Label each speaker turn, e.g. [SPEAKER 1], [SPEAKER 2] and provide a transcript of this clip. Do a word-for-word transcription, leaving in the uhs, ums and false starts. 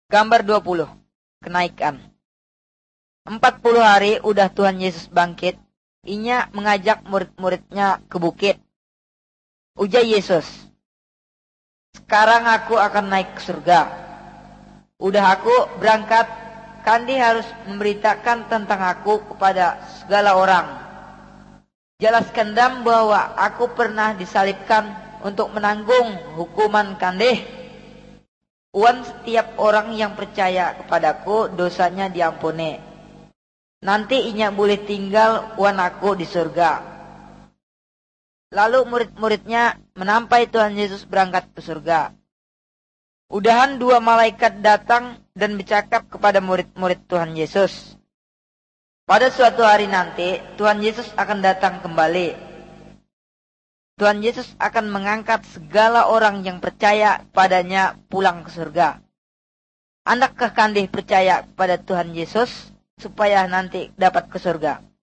[SPEAKER 1] Gambar dua puluh. Kenaikan. Empat puluh hari udah Tuhan Yesus bangkit. Inya mengajak murid-muridnya ke bukit. Ujar Yesus, sekarang aku akan naik ke surga. Udah aku berangkat, kandi harus memberitakan tentang aku kepada segala orang. Jelaskan dam bahwa aku pernah disalibkan untuk menanggung hukuman kandeh. Uan setiap orang yang percaya kepadaku dosanya diampuni. Nanti inya boleh tinggal uan aku di surga. Lalu murid-muridnya menampai Tuhan Yesus berangkat ke surga. Udahan dua malaikat datang dan bercakap kepada murid-murid Tuhan Yesus. Pada suatu hari nanti Tuhan Yesus akan datang kembali. Tuhan Yesus akan mengangkat segala orang yang percaya padanya pulang ke surga. Andakkah kandih percaya kepada Tuhan Yesus supaya nanti dapat ke surga?